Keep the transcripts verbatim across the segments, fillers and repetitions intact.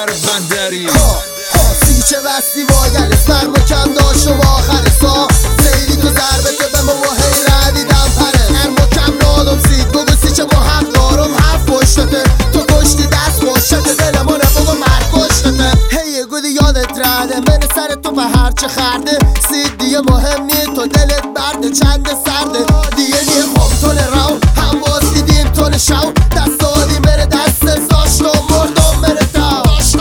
بر بندری خاصی چه بستی واگل سرم و کم داشت و با آخر سا سیدی تو ضربه که به ما و هی ردیدم پره ارم و کم نالم سید بگو سی چه با حق دارم حرف پشتته تو کشتی دست خوشته دلمانه بگو مرد کشتته هی گودی یادت رده من سر تو به هرچه خرده سید دیگه مهم نی تو دلت برده چند سرده دیگه نی خوب تون رو هم باز دیدیم تون شو دست آدی بره دست زاشت و مردم بره تا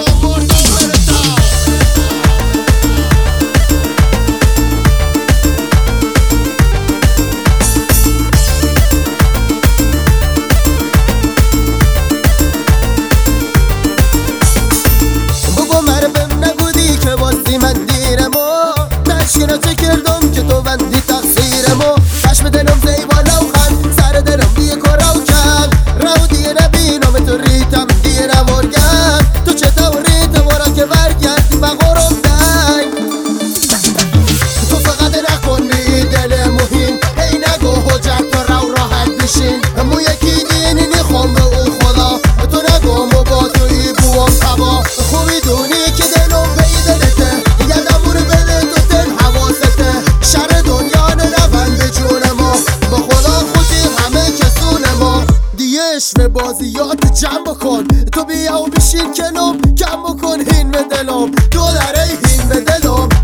تشکیلات کردم که تو بندی تقصیرمو چشم دلم زیبالا و خند سر دلم دیگه کرا و کند رو دیگه نبینم تو ریتم دیگه نمرگم تو چطور ریتم ورا که برگردی و غرم دنگ تو فقط نکن بی دل مهم هی نگو حجت تو رو راحت بشین مو یکی دینی نخوام به اون خدا تو نگو مو با توی بوام تبا خوبی دونی که دلم پی دلته یادم برو بده تو دل حواسته شر دنیا نروند جون ما با خدا خودی همه کسون ما دیش به بازیات جمع بکن تو بیا و بشین کنم کم بکن هین به دلم تو داره هین به دلم